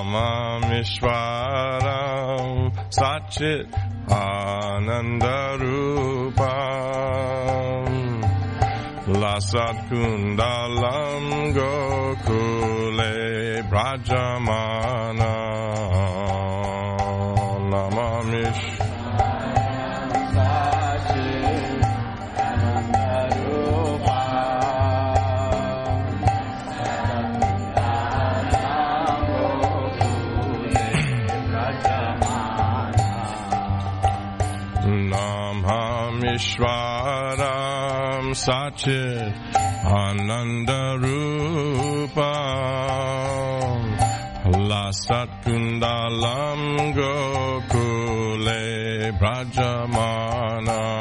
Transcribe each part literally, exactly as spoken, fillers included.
Namamishwaram Satchit Anandarupam Lasat Kundalam Gokule Brajamana Namamishwaram Ishwaram Sachit Anandarupam Lasat Kundalam Gokule Brajamana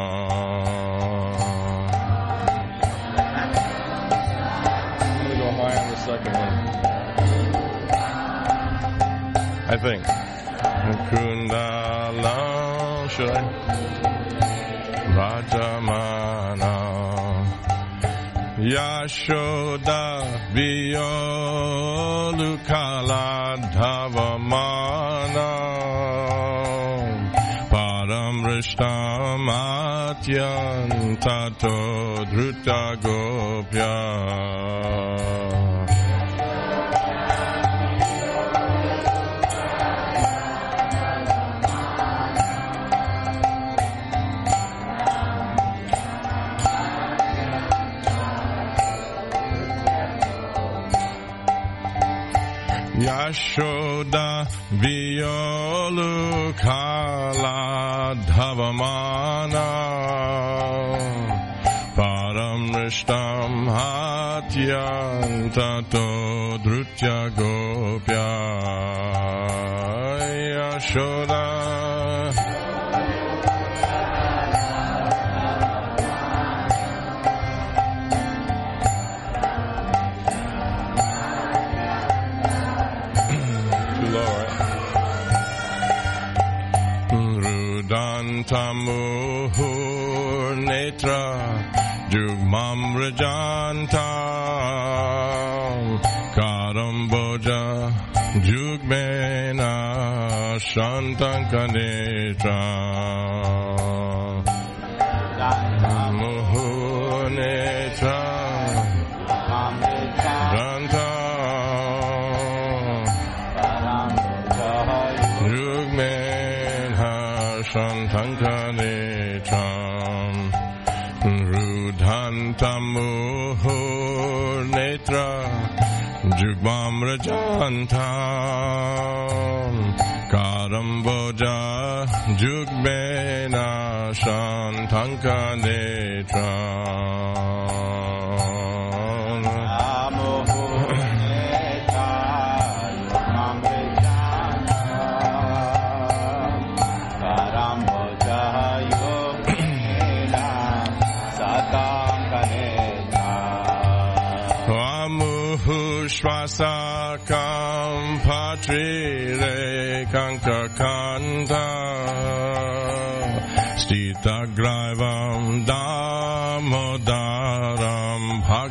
I'm going to go high on the second one. I think. Kundalam, should I? Rajamana Yashoda Viyolukala Dhavamana Param Rishtam Atyantato Dhruta Gopya Yashoda Viyolukala Dhavamana Param Rishtam Hatyantato Dhrutya Gopya Yashoda Tamuhur Netra Jugmam Rajantam Karamboja Jugmena Shantankanetra Tamuhur Netra Jantam Jugmena Shantankanetam Rudhantamuhur Netra Jugmam Rajantam Karamboja Jugmena Shantankanetam Shvasakam Patrire Kankakanta Stitagraivam Damodaram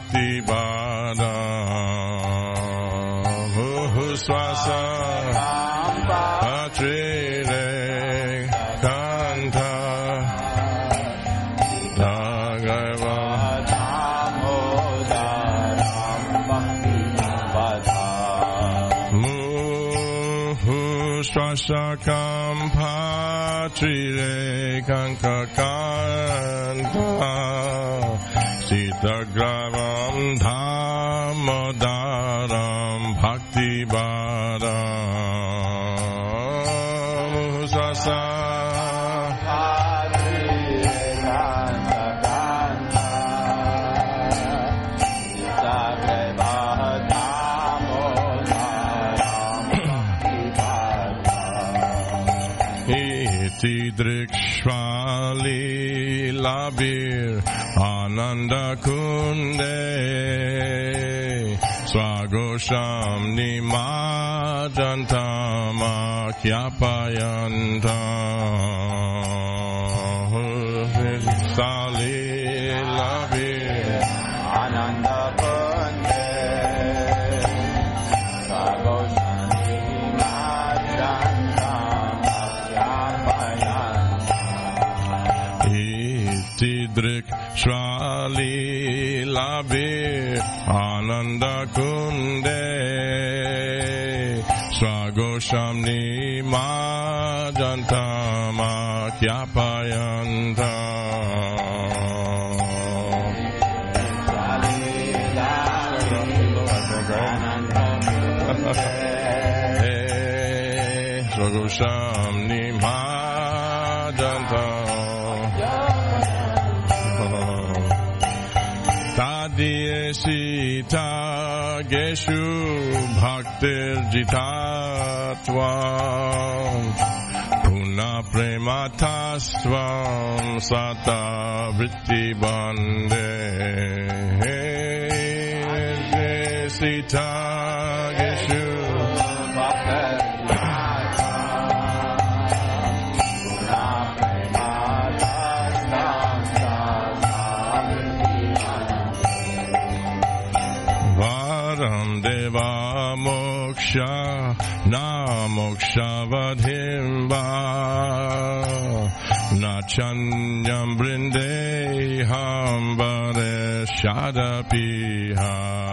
Bhaktivadam Swasakam Patrire Kanta Swasakam Patrire Kankakanta Sitagravam Damodaram Bhaktivadam Swasakam Tidrikshvali Labir Ananda Kunde Swagosham Nimajantam Akyapayantam Sali Labir Ananda Kunde Swagosham labir Ananda kunde Swagosham nimajantam akhyapayantam Swagosham nimajantam Tadiyesita geshu bhaktir jitatvam Puna prematasvam sata vritti bande Tadiyesita geshu bhaktir Deva moksha na moksha vadhimba na chanyam brinde hambare shadapiha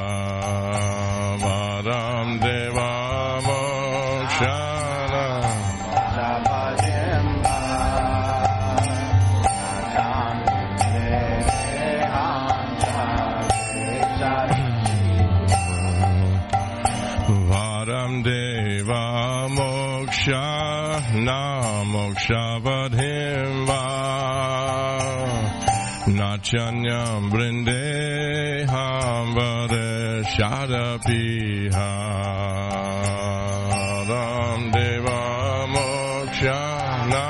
varam deva moksha na vadhimba Deva moksha na moksha vadhimva nachanyam brinde hambare shadapiha ram deva moksha na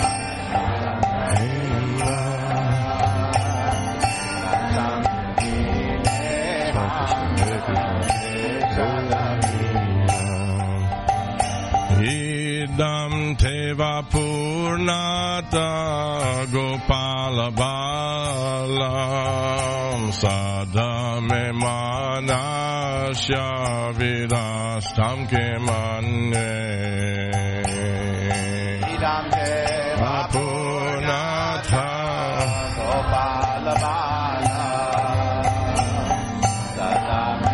Idam teva purnata gopala balam sadame manasya virastam kemane Idam teva purnata gopala balam sadame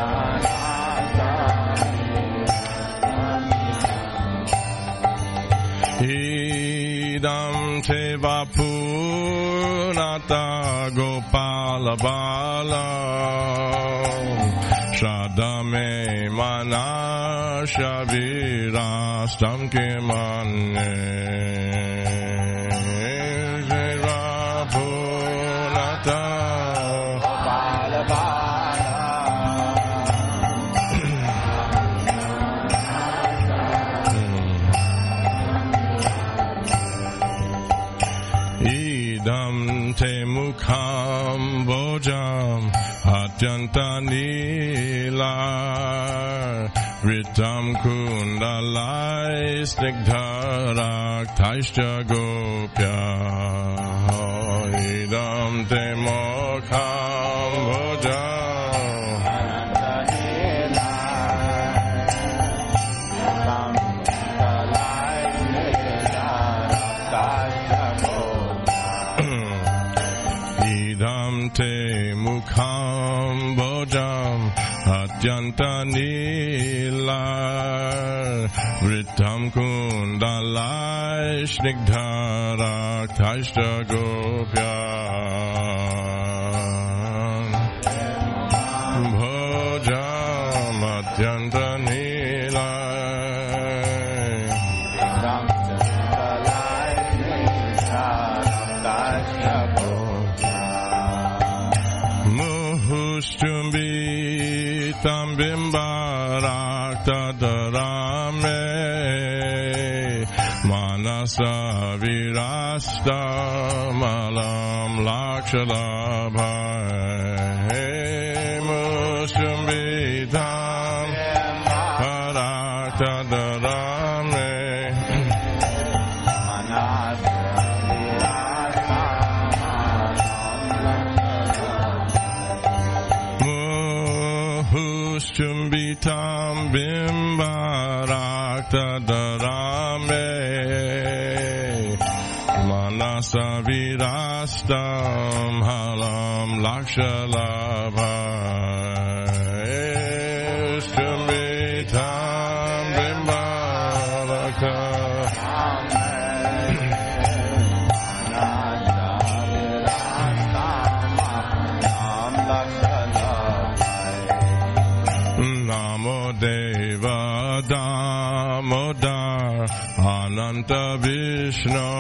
Idam teva purnata gopala balam Shadame manasya virastam kemane Teva purnata gopala Idam te mukham bojam atyanta nila Ritam kundalai snigdharak taishya gopya Idam te mukham bojam te mukham bojam atyanta nila vritam kundalai snigdharak taishya gopya bojam atyanta nila Muhustumbitam bimbarak tadarame Manasa virastam alam lakshalabhai Muhustumbitam bimbarak tadarame Chumbitam bimbarak tadarame Manasa virastam halam lakshalabhai Stumitam Bimbalaka Namo Deva Damodar Ananta Vishnu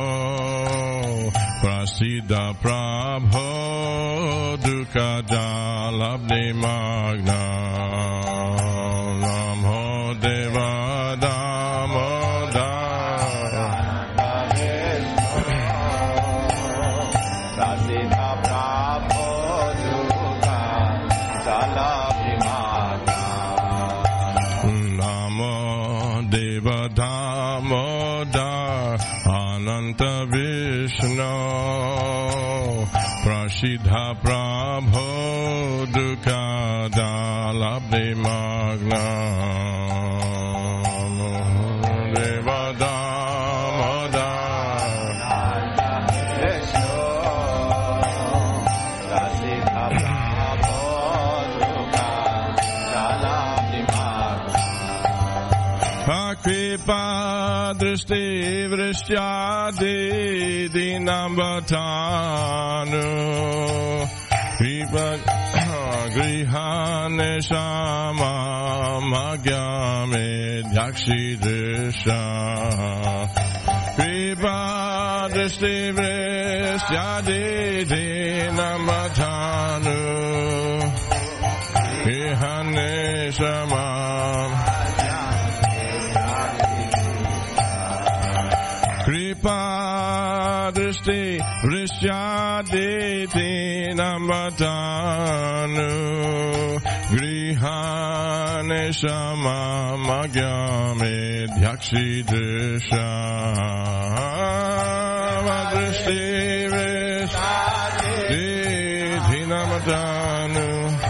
Prasiddha Prabho Dukha Jalabni Magna Namo Deva Damodar Prasiddha Prabho Dukha Jalabni Magna Namo Deva Damodar Ananta Vishnu Prasiddha Prabho Dukha Jalabni Magna Deva Damodar Vishnu Prasiddha Prabho Dukha Jalabni Magna Kripa Drishti Vrishyadi Dinambatanu Kripa Grihane Shama Magyame Dhakshi Drisha Kripa Drishti Vrishyadi Dinambatanu Grihane Shama Kripa Drishti Vrishyaditi Namatanu Grihane Shama Magyame Dhakshi Drisha Drishti Vrishyaditi Namatanu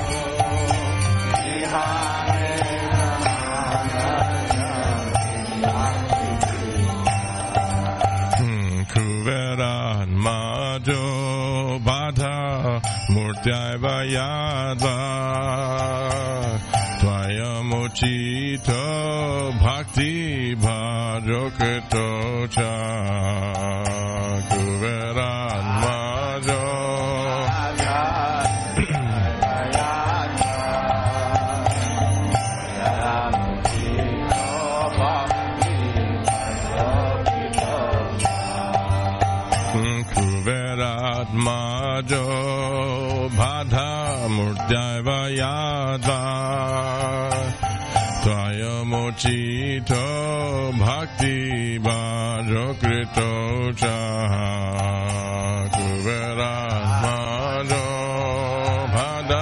Kuveran Majo Bada Murtyaiva Yadva Tvayamuchito Bhakti Bhajokrito Cha Kuveran Majo Kuverat Majo Bhada Murtyaiva Yadva Tvayamuchito Bhakti Bhajokrito Cha Kuverat Majo Bhada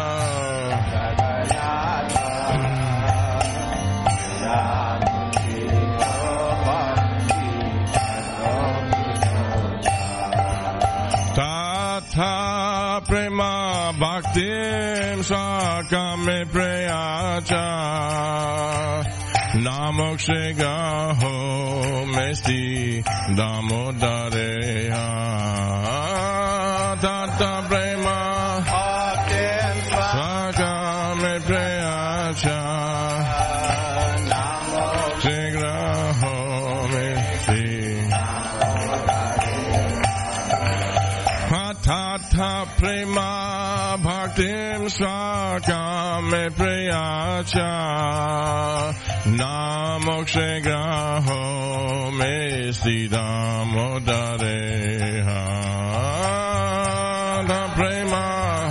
Tha prema bhaktim sakame preyacha namokshe gaho mesti damodareha Tha prema bhaktim sakame preyacha namokshe gaho mesti Tata prema bhaktim swakame preyacha namokshe graho mesti damodareha Tata prema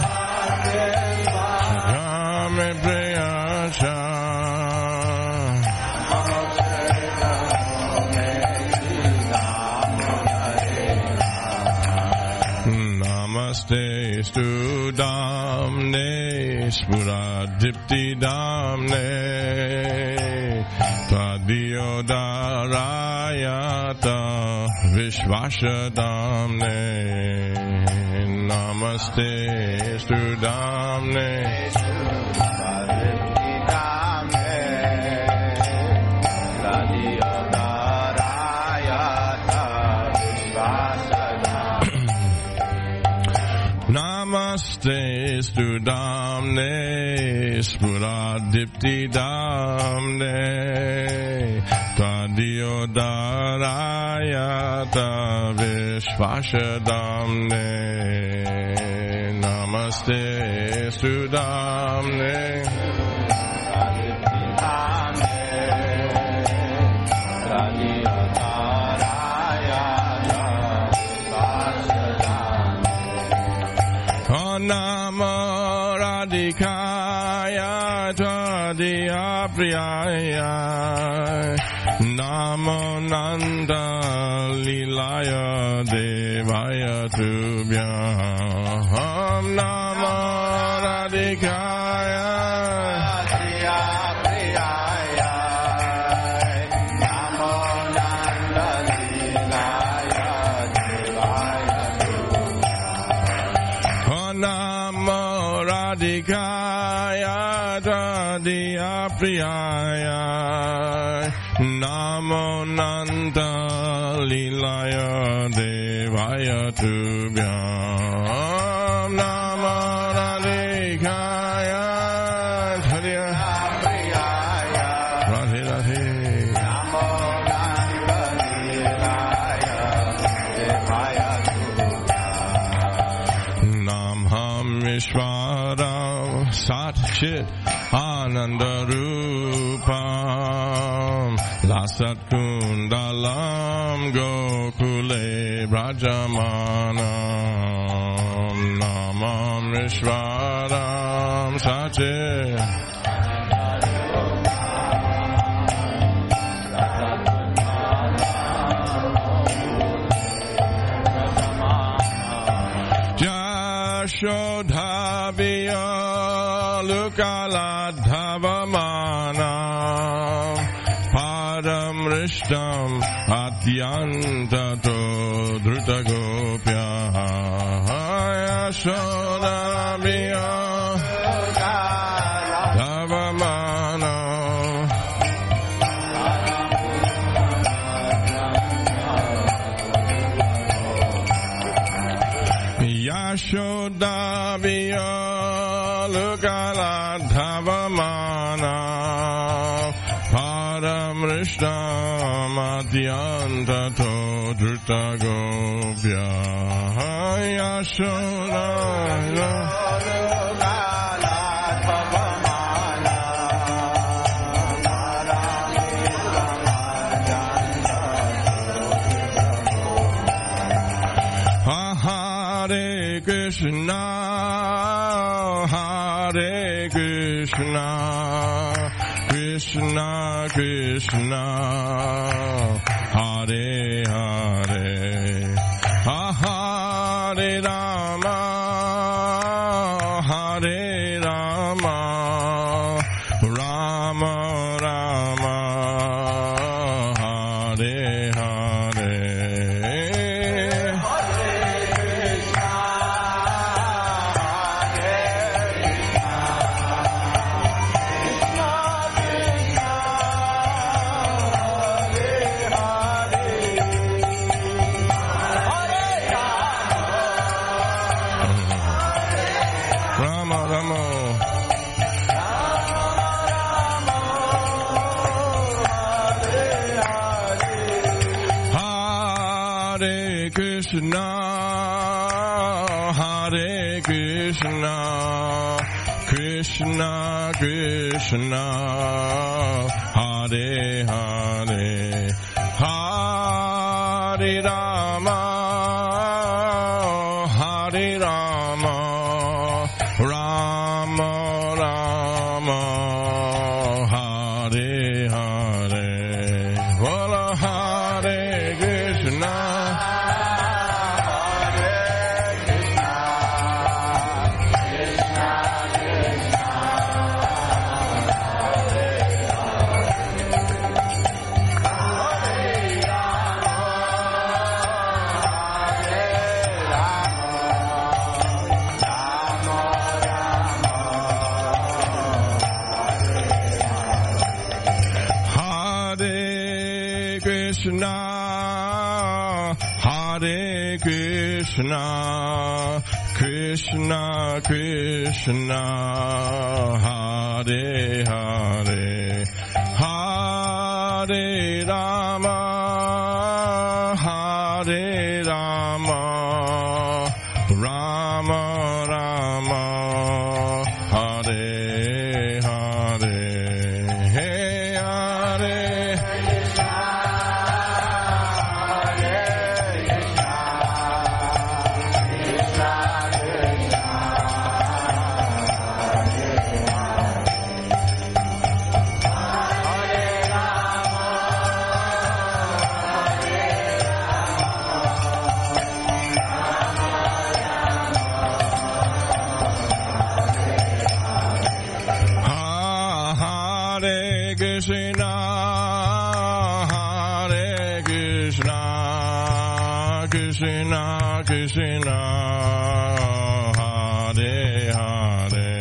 swakame preyacha Namaste stu damne spura dipti damne tadvyodarayata vishvasha damne Namaste stu damne Namaste Stu Damne Spuradipti Damne Tadiodarayata Vishvasha Damne Namaste Stu Damne Namo Radhikaya Tadiya Priyaya Namo Nanda Lilaya Devaya Tubhyam Namo Radhikaya Tadiya Priyaya Namo Nanda Lilaya Devaya Namo Radhikaya Tadiya Priyaya Namo Nanda Lilaya Devaya Tubhyam Namo Radhikaya Tadiya Priyaya Radhe Radhe Namo Nanda Lilaya Devaya Vishwaram Sat Chit Ananda Rupam Lasat Kundalam Gokule Brajamanam Namam Vishwaram Sat Chit Shodhabiya Lukaladhavamanam Padam Rishtam Atyantato Drutagopya Shodhabiya Lukaladhavamanam Yashodhabiya Lukaladhavamana Param Rishtam Adyantato Drutagopya Yashodhabiya Hare Krishna, Hare Krishna, Krishna Krishna, Hare Hare, Hare Rama, Hare Rama, Rama Rama, Hare Hare. Krishna, Hare Krishna, Krishna Krishna, Hare Hare, Hare Rama, Hare Rama, Rama Rama, Hare Hare, Bola Hare Krishna. Krishna, Hare Krishna, Krishna Krishna Hare Hare Hare Rama Hare Rama Rama Rama Hare Hare Hey Hare Krishna Hare Krishna Krishna Krishna Hare Hare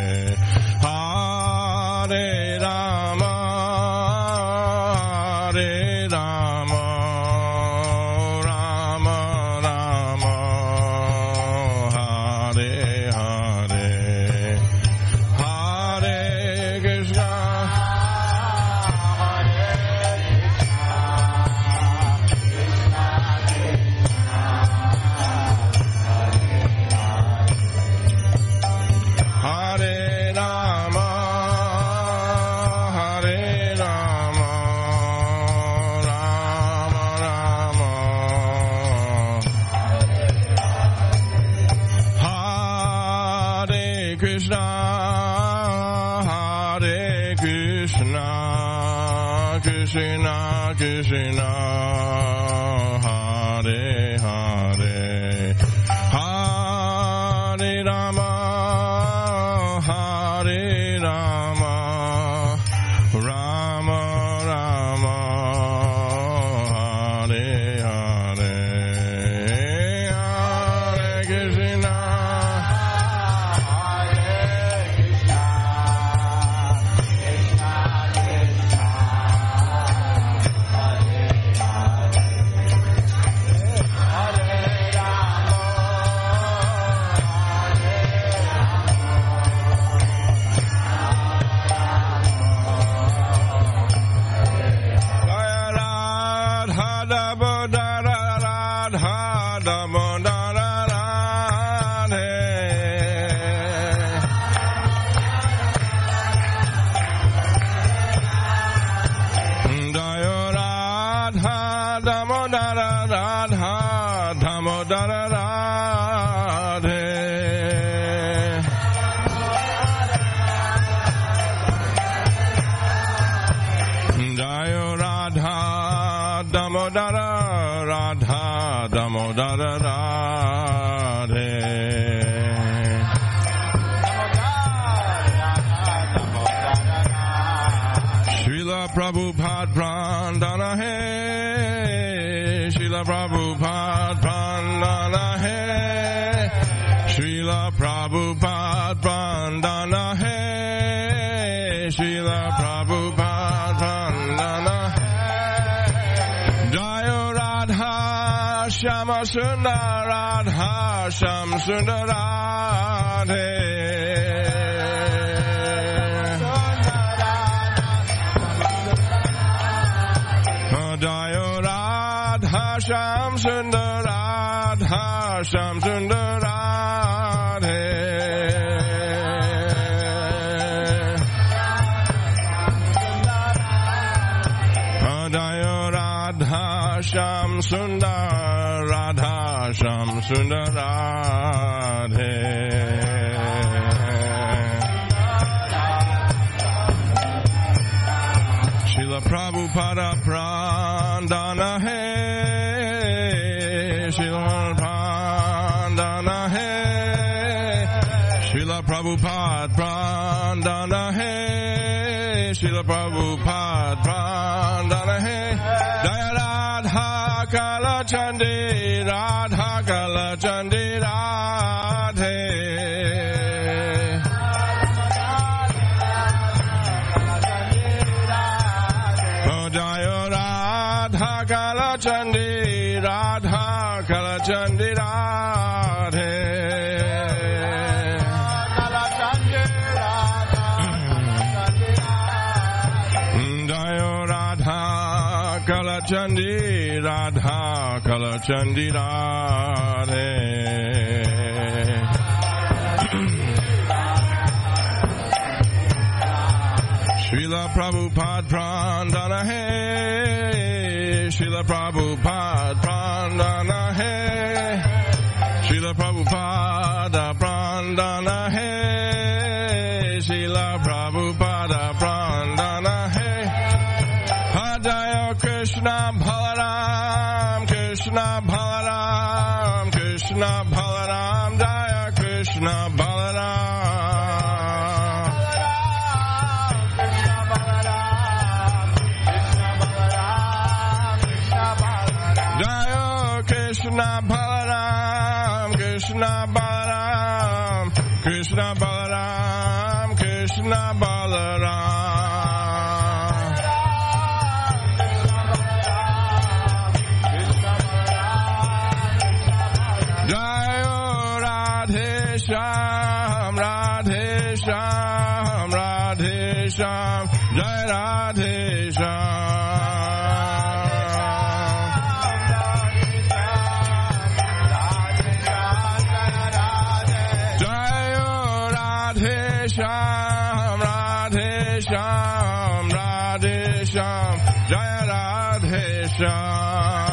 Hare Rama Hare Rama Rama Rama Hare Hare Hare Krishna Krishna Hare Krishna Krishna Krishna Hare Hare Hare Rama Hare Rama Rama Rama Hare Hare Hare Krishna Damodara Radha Damodara Radhe Srila Prabhupada Prandana Hai Srila Prabhupada Prandana Hai Srila Prabhupada Prandana Hai Srila Prabhupada Prandana Shama Sundar Radha Sham Sundar Radhe Jayo Radha Sham Sundar Radha Sham Sundar Radhe Jayo Radha Sham Sundar Radha Sham Sundar Radhe Srila Prabhupada Prandana Hai Srila Prandana Hai Srila Prabhupada Prandana Hai Srila Prabhupada Prandana Hai Jaya Radha Kala Chandi Radha Kala Chandi Radhe Jaya Radha Kala Chandi Radha Kala Chandi Radhe Jayo Radha Kalachandi Radha Kalachandi Radhe Srila Prabhupada Prandana Hai Srila Prabhupada Prandana Hai Srila Prabhupada Prandana Hai Srila Prabhupada Prandana Hai Jaya Krishna Balaram Krishna Balaram Krishna Balaram Jaya Krishna Balaram Krishna Balaram, Krishna Balaram, Krishna Balaram, Krishna Balaram. Jayo Radhe Shyam, Radhe Shyam, Radhe Shyam, Jai Radhe Shyam. Sham, Radhe Sham, Radhe Sham, Jaya Radhe Sham.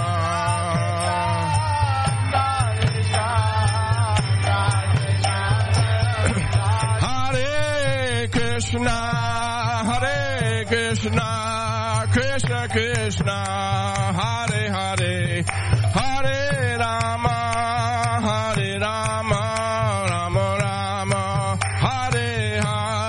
Hare Krishna, Hare Krishna, Krishna Krishna, Hare Hare, Hare Rama, Hare Rama, Rama Rama, Hare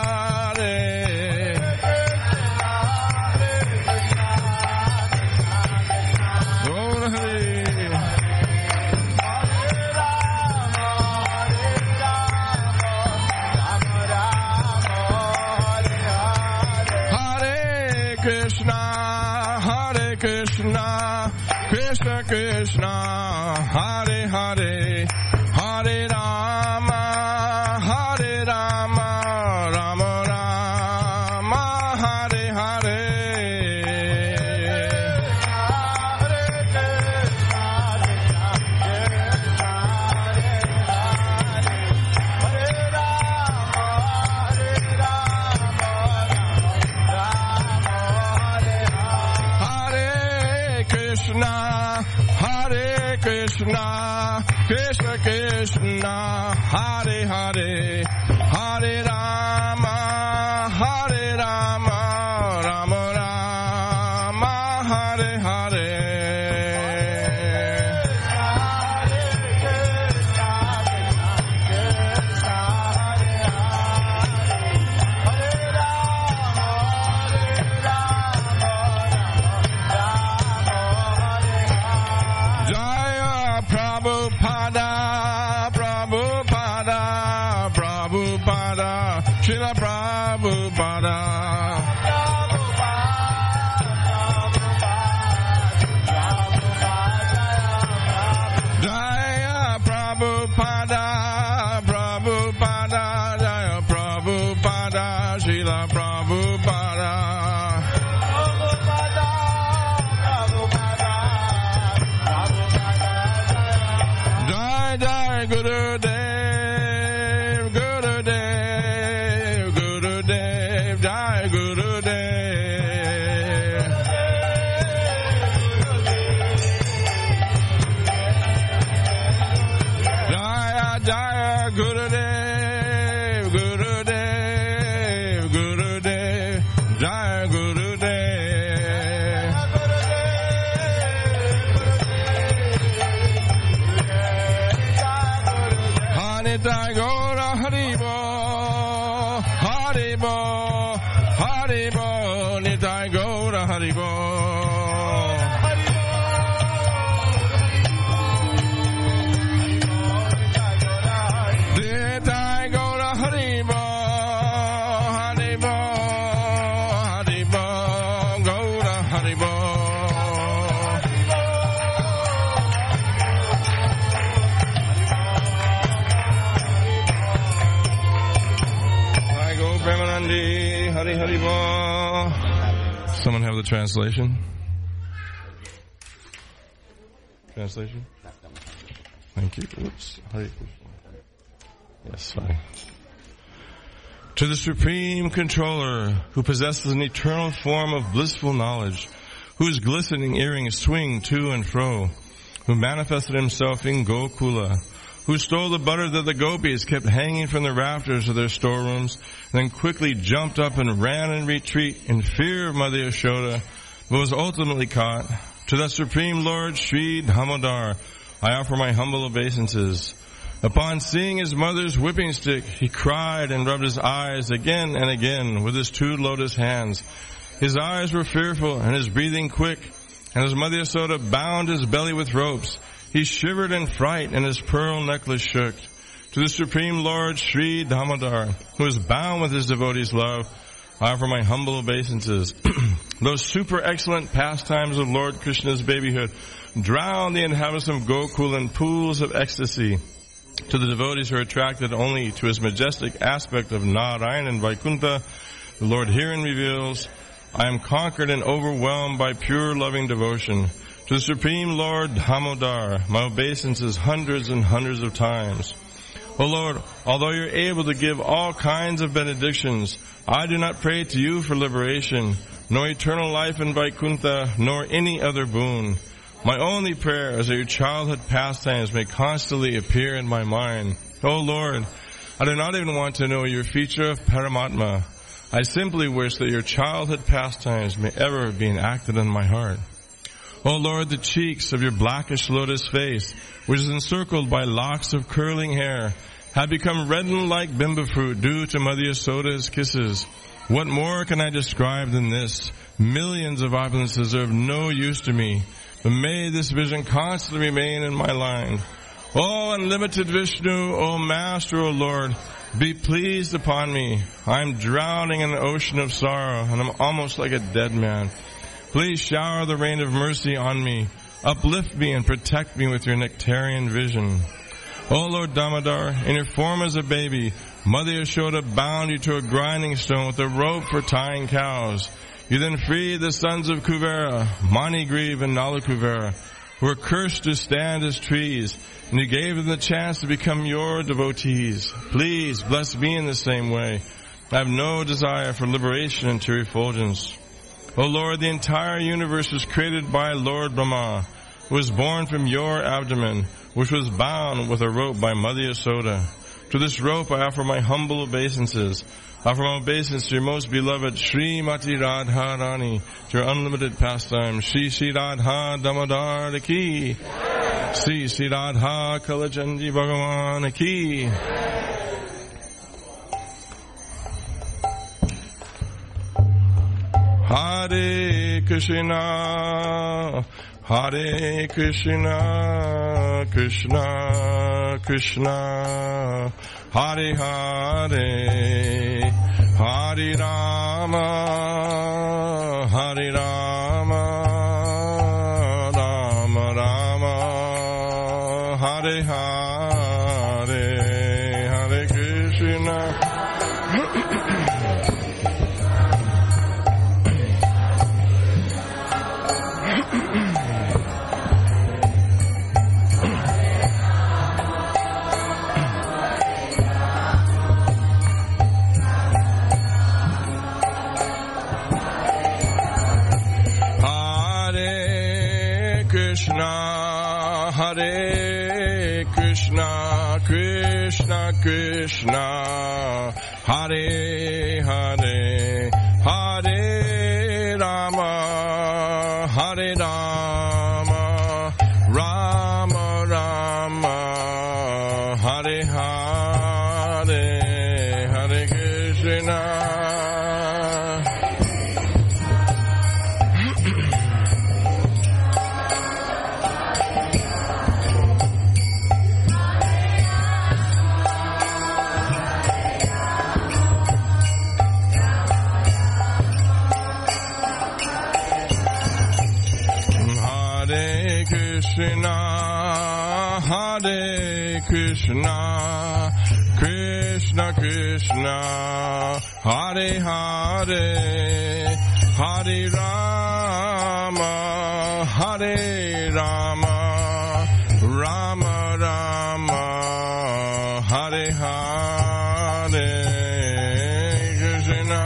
Krishna, Hare Krishna, Krishna Krishna, Hare Hare, Hare Rama, Hare Rama, Rama Rama, Hare Hare. Krishna, Hare Krishna, Krishna Krishna, Hare Hare, Hare Rama, Hare Rama, Rama Rama, Hare Hare. Prabhupada, Prabhupada, Prabhupada, Srila Prabhupada. Jaya Prabhupada, Prabhupada, Jaya Prabhupada, Srila Prabhupada. Jai Gurudev, Gurudev, Gurudev, Jai Gurudev. Jaya Jaya Gurudev, Gurudev, Gurudev, Jai Gurudev. Nitai Gaura Haribo, Haribo, Haribo, Nitai Gaura Haribo. Nitai Gaura Haribo, Haribo, Haribo, Gaura Haribo. Hari Hari Bo, Someone have the translation? Translation? Thank you. Oops. Hare Krishna. Yes, fine. To the Supreme Controller, who possesses an eternal form of blissful knowledge, whose glistening earrings swing to and fro, who manifested himself in Gokula, who stole the butter that the gopis kept hanging from the rafters of their storerooms, and then quickly jumped up and ran in retreat in fear of Mother Yashoda, but was ultimately caught. To the Supreme Lord Sri Damodar, I offer my humble obeisances. Upon seeing his mother's whipping stick, he cried and rubbed his eyes again and again with his two lotus hands. His eyes were fearful and his breathing quick, and as Mother Yashoda bound his belly with ropes, he shivered in fright and his pearl necklace shook. To the Supreme Lord Sri Damodar, who is bound with his devotees' love, I offer my humble obeisances. Those super excellent pastimes of Lord Krishna's babyhood drown the inhabitants of Gokul in pools of ecstasy. To the devotees who are attracted only to his majestic aspect of Narayan and Vaikuntha, the Lord herein reveals, I am conquered and overwhelmed by pure loving devotion. To the Supreme Lord Damodar, my obeisances hundreds and hundreds of times. O Lord, although you're able to give all kinds of benedictions, I do not pray to you for liberation, nor eternal life in Vaikuntha, nor any other boon. My only prayer is that your childhood pastimes may constantly appear in my mind. O Lord, I do not even want to know your feature of Paramatma. I simply wish that your childhood pastimes may ever be enacted in my heart. O Lord, the cheeks of your blackish lotus face, which is encircled by locks of curling hair, have become reddened like bimba fruit due to Mother Yasoda's kisses. What more can I describe than this? Millions of opulences are of no use to me, but may this vision constantly remain in my mind. O unlimited Vishnu, O Master, O Lord, be pleased upon me. I am drowning in an ocean of sorrow, and I'm almost like a dead man. Please shower the rain of mercy on me. Uplift me and protect me with your nectarian vision. O Lord Damodar, in your form as a baby, Mother Yashoda bound you to a grinding stone with a rope for tying cows. You then freed the sons of Kuvera, Manigriv and Nalakuvera, who were cursed to stand as trees, and you gave them the chance to become your devotees. Please bless me in the same way. I have no desire for liberation and your effulgence. O Lord, the entire universe was created by Lord Brahma, who was born from your abdomen, which was bound with a rope by Mother Yasoda. To this rope I offer my humble obeisances. I offer my obeisance to your most beloved Srimati Radharani, to your unlimited pastime. Shri Shri Radha Damodar Ki. Shri Shri Radha Kalachandi Bhagavan Ki. Hare Krishna, Hare Krishna, Krishna, Krishna, Hare Hare, Hare Rama, Hare Rama, Rama Rama, Hare Hare, Hare Krishna. Krishna, Hare Krishna, Krishna Krishna, Hare Hare, Hare Rama, Hare Rama, Rama Rama, Hare Hare, Hare Krishna. Krishna, Hare Krishna, Krishna Krishna, Hare Hare, Hare Rama, Hare Rama, Rama Rama, Hare Hare, Krishna.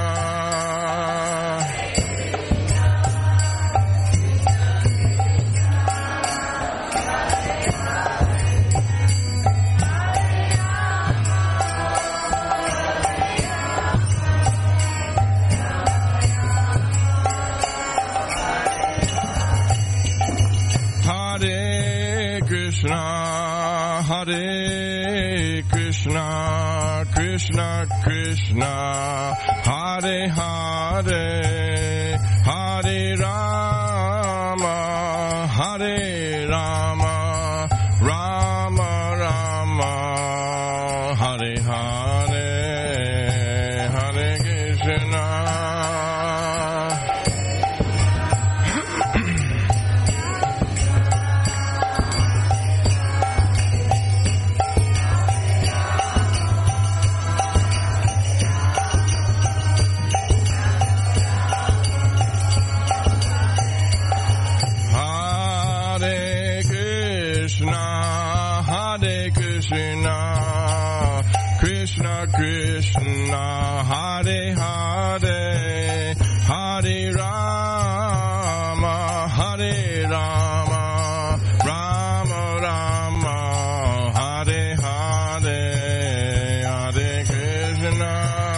Hare Krishna, Krishna Krishna, Hare Hare, Hare Rama, Hare Rama, Rama Rama, Hare Hare, Hare Krishna. Krishna Krishna, Hare Hare, Hare Rama, Hare Rama, Rama Rama, Hare Hare, Hare Krishna.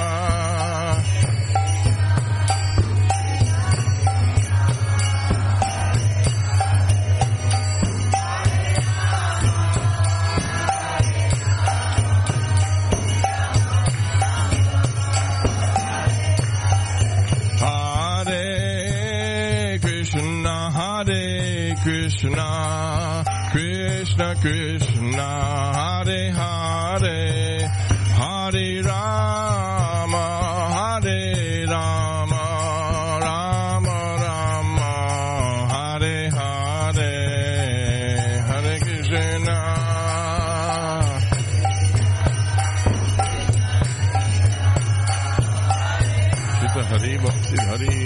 Krishna, Krishna Krishna, Hare Hare, Hare Rama, Hare Rama, Rama Rama, Hare Hare, Hare Krishna. Shita Hari Bhakti Hari.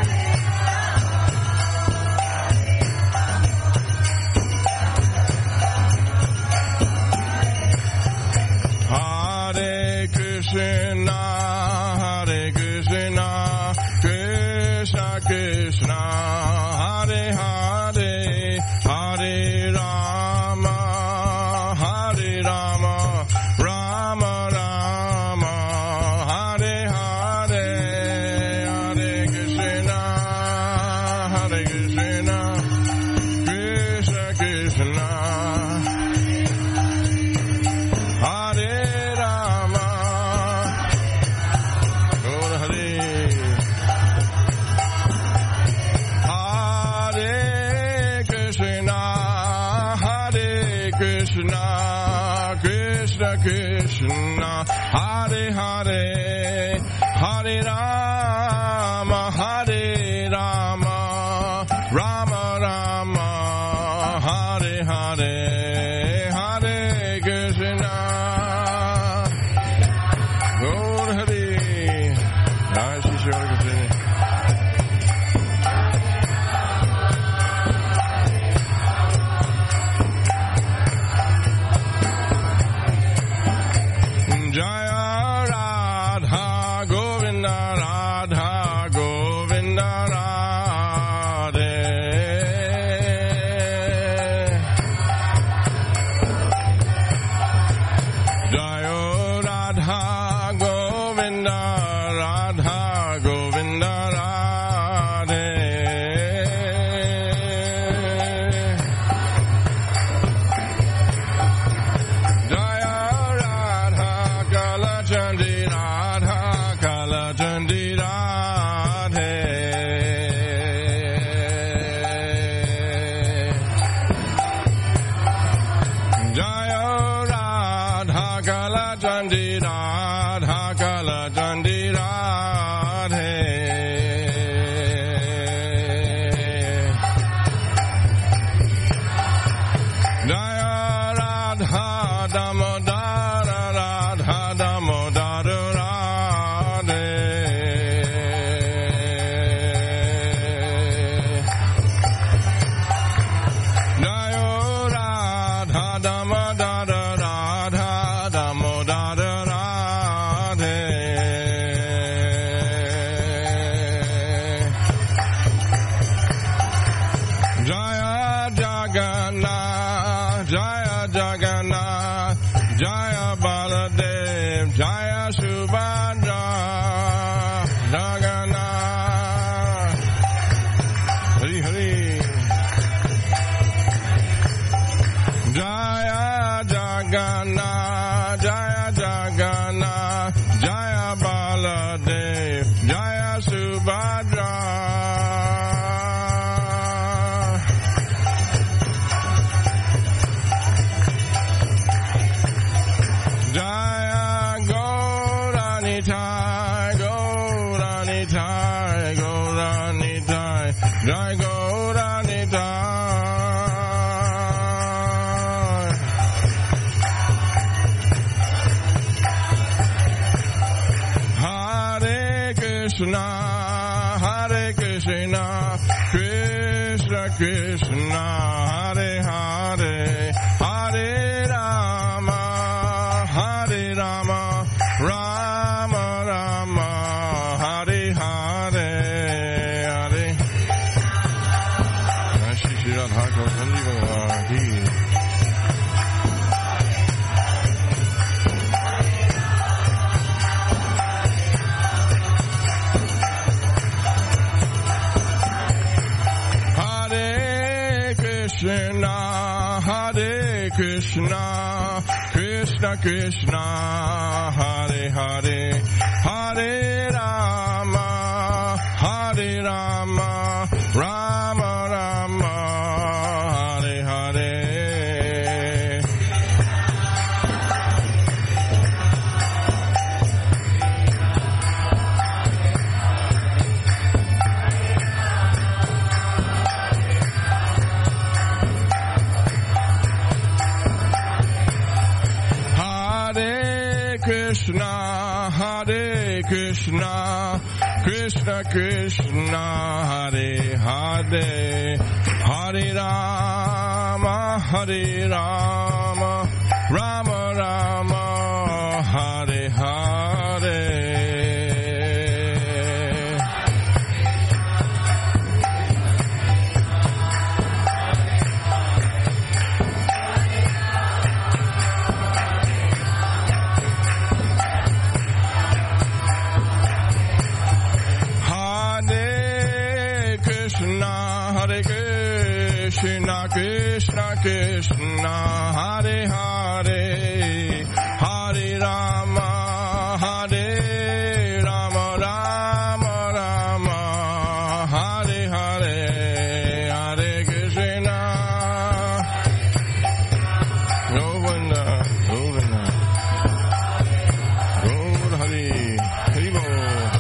Krishna, Hare Krishna, Krishna Krishna, Hare Hare, Hare Rama, Hare Rama, Rama Rama, Hare Hare, Hare Krishna, Hare Krishna, Krishna Krishna, Hare Krishna, Krishna Krishna, Hare Hare, Hare Rama, Hare Rama, Rama Rama, Hare Hare, Hare Krishna. Gaur Hari, Jai Shri Shri Krishna. Jaya Radha Govinda Radha Govinda Radhe Jaya Jagannath, Jaya Jagannath, Jaya Baladev, Jaya Subhadra, Jagannath. Hari Hari. Jaya Jagannath, Jaya Jagannath, Jaya Baladev, Jaya Subhadra. Jaya Gauranitai, Gauranitai, Gauranitai, Jai Gauranitai. Hare Krishna, Hare Krishna, Krishna Krishna, Hare Hare, Hare Rama, Hare Rama, Rama Rama, Hare Hare, Hare. Shri Shri Radha Krishna Bhagavan ki. Krishna, Hare Krishna, Krishna Krishna, Hare Hare, Hare Rama, Hare Rama, Rama Rama, Hare Hare. Krishna, Hare Krishna, Krishna Krishna, Hare Hare, Hare Rama, Hare Rama, Rama Rama, Hare Hare. Hare Krishna, Krishna Krishna, Hare Hare, Hare Rama, Hare Rama, Rama Rama, Hare Hare, Hare Krishna. Govinda, Govinda, Gaur Hari, Hari Bol.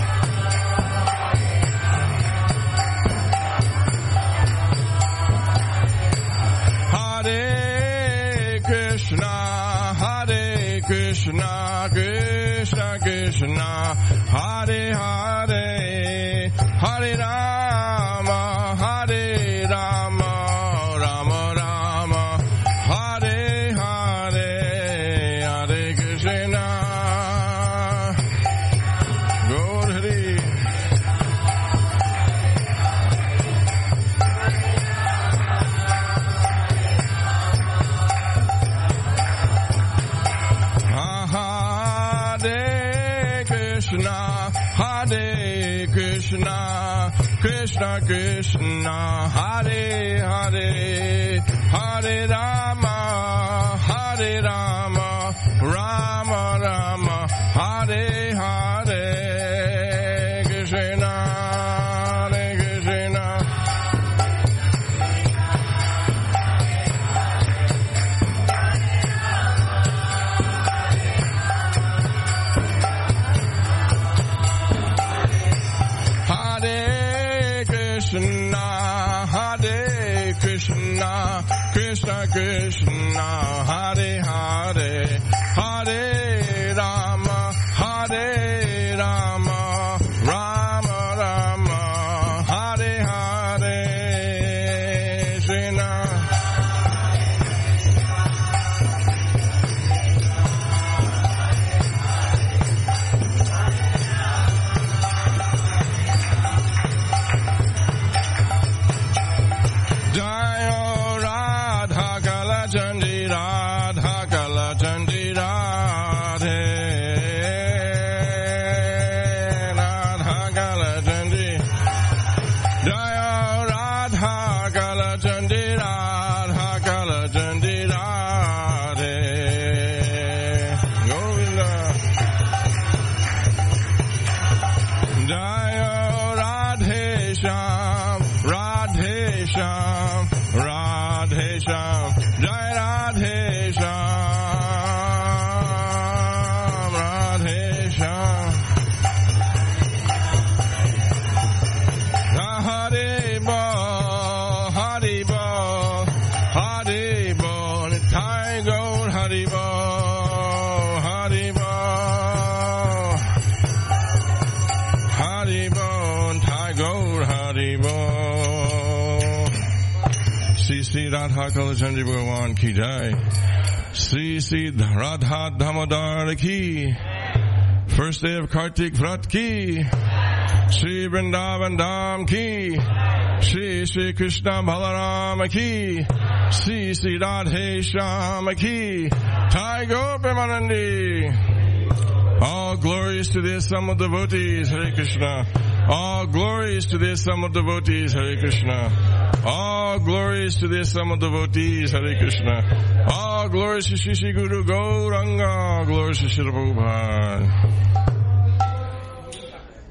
Krishna, Hare Krishna, Krishna Krishna, Hare Hare, Hare Rama, Hare Rama, Rama Rama, Hare Hare, Hare Krishna. Gaur Hari. Krishna, Hare Krishna, Krishna Krishna, Hare Hare, Hare Rama, Hare Rama, Rama Rama, Hare Hare, Krishna, Hare Krishna. Krishna, Hare Krishna, Krishna Krishna, Hare Hare, Hare Rama, Hare Rama, Rama Rama, Hare Hare, Krishna. Die. Shyam, Jai Radhe Shyam, Radhe Shyam. Hare Bo, Hare Bo, Hare Bo, Nitai Gaur Hare Bo, Hare Bo, Hare Bo, Nitai Gaur Hare Bo. Sri Sri Radha Kalachandri Bhagavan ki jai. Sri Sri Radha Damodar ki. First day of Kartik Vrat ki. Shri Vrindavan Dham ki. Shri Shri Krishna Balaram ki. Shri Shri Radhe Shyam ki. Thai Go Premanandi. All glories to the assembled devotees, Hare Krishna. All glories to the assembled devotees, Hare Krishna. All glories to the assembled devotees, Hare Krishna. All glories to Shri Shri Guru Gauranga. Glories to Shri Prabhupada.